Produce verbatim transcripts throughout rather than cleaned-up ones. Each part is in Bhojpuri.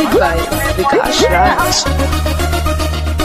Music by Vikas Raj.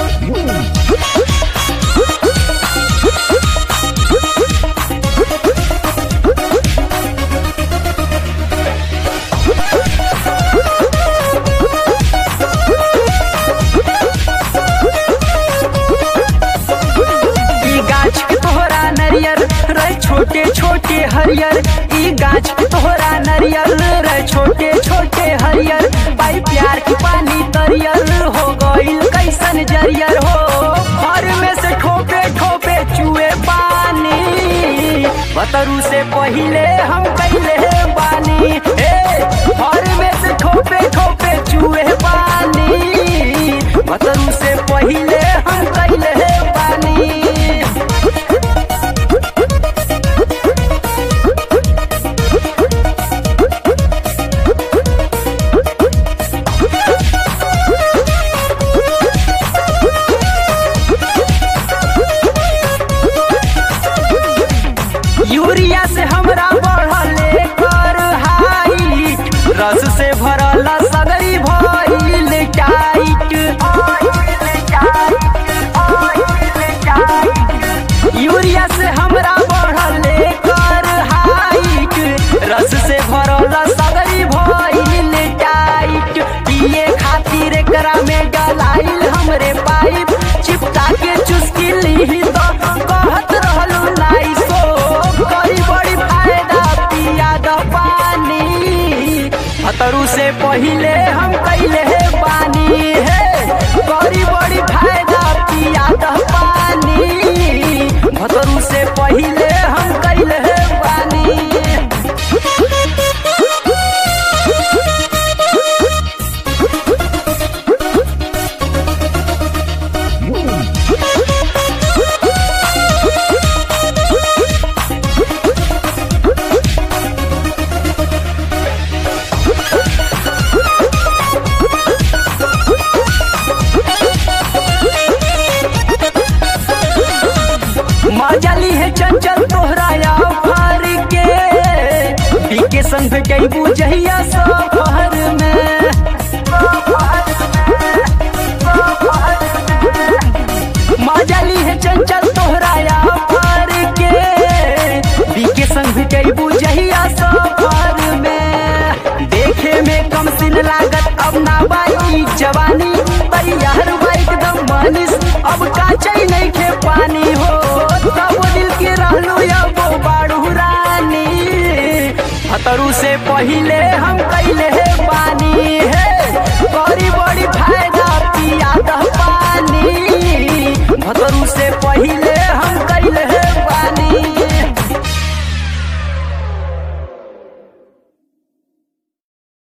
छोटे छोटे हरियर ई गाछ तोहरा नरियल रे छोटे छोटे हरियर पाई प्यार की पानी तरियल हो गइल कैसन जरियर हो घर में से ठोपे ठोपे चुए पानी बतरू से पहिले हम कैले बानी घर में से ठोपे ठोपे चुए पानी बतरू से पहिले हम कैले बानी। यूरिया से हमरा बढ़ले कर हाइट रस से भरल सगरी भइल टाइट यूरिया से हमरा बढ़ले कर हाइट रस से भरल सगरी भइल टाइट पिए खातिर एकरा में डलाइल हमरे पाइप चिपटा के चुस्की ली तो कहत रहलू नाई तरू से पहिले हम कैले पानी है बड़ी बड़ी फायदा पिया द पानी भतरू से पहिले हम कैले पानी। मजली है चंचल तोहरा भर के पीके संग भेटू जहिया सफर में मजली है चंचल तोहरा भर के पीके संग भेटू जहिया सफर में देखे में कम सिन लागत अब ना बाई जवानी तैयार बा एकदम मनीष अब काचे नहीं खे पानी हो भतरू से पहिले हम कैले पानी है बड़ी बड़ी फायदा पिया द पानी भतरू से पहिले